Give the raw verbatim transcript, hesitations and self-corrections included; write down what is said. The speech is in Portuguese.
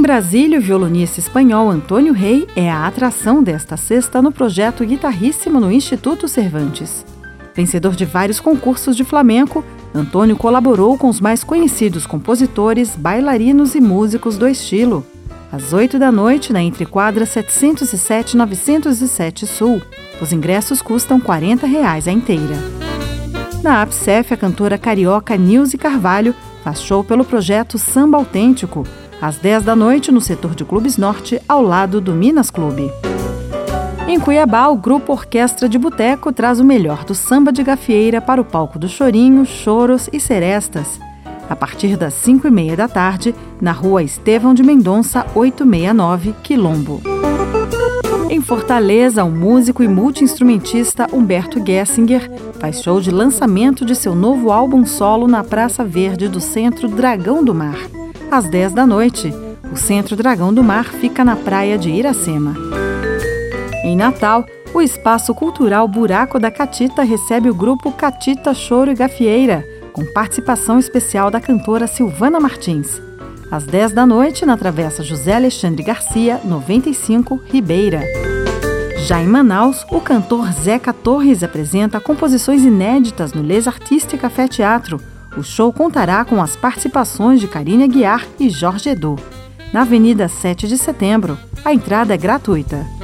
Brasília, o violonista espanhol Antônio Rey é a atração desta sexta no projeto Guitarríssimo no Instituto Cervantes. Vencedor de vários concursos de flamenco, Antônio colaborou com os mais conhecidos compositores, bailarinos e músicos do estilo. Às oito da noite, na entrequadra setecentos e sete novecentos e sete Sul. Os ingressos custam quarenta reais a inteira. Na APSEF, a cantora carioca Nilce Carvalho faz show pelo projeto Samba Autêntico, às dez da noite no setor de Clubes Norte, ao lado do Minas Clube. Em Cuiabá, o grupo Orquestra de Boteco traz o melhor do samba de gafieira para o palco do Chorinho, Choros e Serestas, a partir das cinco e meia da tarde, na rua Estevão de Mendonça, oitocentos e sessenta e nove, Quilombo. Em Fortaleza, o músico e multi-instrumentista Humberto Gessinger faz show de lançamento de seu novo álbum solo na Praça Verde do Centro Dragão do Mar. Às dez da noite, o Centro Dragão do Mar fica na praia de Iracema. Em Natal, o Espaço Cultural Buraco da Catita recebe o grupo Catita Choro e Gafieira, com participação especial da cantora Silvana Martins. Às dez da noite, na Travessa José Alexandre Garcia, noventa e cinco, Ribeira. Já em Manaus, o cantor Zeca Torres apresenta composições inéditas no Les Artistes Café Teatro. O show contará com as participações de Karine Aguiar e Jorge Edu. Na Avenida sete de Setembro, a entrada é gratuita.